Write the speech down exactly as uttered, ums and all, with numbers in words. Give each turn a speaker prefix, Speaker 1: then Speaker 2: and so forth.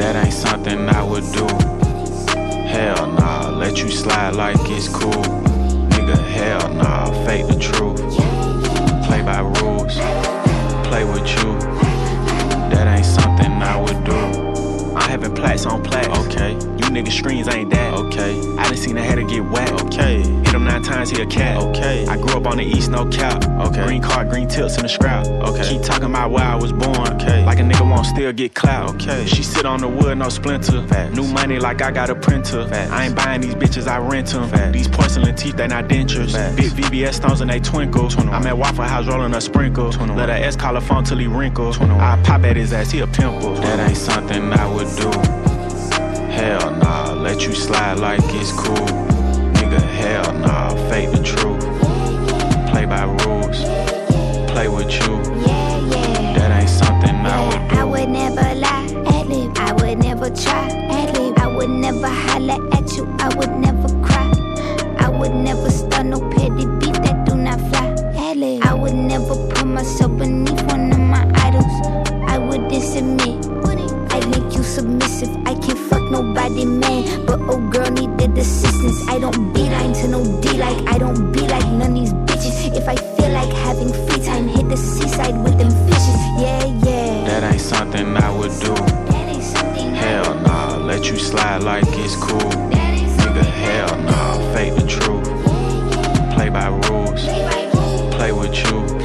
Speaker 1: That ain't something I would do. Hell nah, let you slide like it's cool. Nigga, hell nah, fake the truth. Play by rules, play with you. That ain't something I would do. I'm having plaques on plaques. Okay. You niggas screens ain't that. Okay. I done seen a header get whacked. Okay. Hit him nine times, he a cat. Okay. I grew up on the east, no cap. Okay. Green card, green tips in the scrap. Okay. Keep talking about where I was born. Okay. Like a nigga won't still get clout. Okay. She sit on the wood, no splinter. Facts. New money like I got a printer. Facts. I ain't buying these bitches, I rent them. Facts. These porcelain teeth, they not dentures. Facts. Big V V S stones and they twinkle. I'm at Waffle House rolling a sprinkle. Let a S call a phone till he wrinkle. I pop at his ass, he a pimple. That ain't something I would do. Hell nah, let you slide like it's cool. Nigga, hell nah, fake the truth. Play by rules, play with you.
Speaker 2: Yeah, yeah.
Speaker 1: That ain't something
Speaker 2: yeah,
Speaker 1: I would do.
Speaker 2: I would never lie, ad-lib. I would never try, ad-lib. I would never holler at you, I would never cry. I would never start no petty beef that do not fly, ad-lib. I would never put myself beneath one of my idols. I wouldn't submit, I'd make you submissive. I can't fuck nobody, man, but oh girl needed assistance. I don't be lying to no D, like I don't be like none of these bitches. If I feel like having free time, hit the seaside with them fishes. Yeah, yeah.
Speaker 1: That ain't something I would do.
Speaker 2: That ain't something
Speaker 1: Hell nah, let you slide like it's cool. Nigga, hell nah, fake the truth. Play by rules, play with you.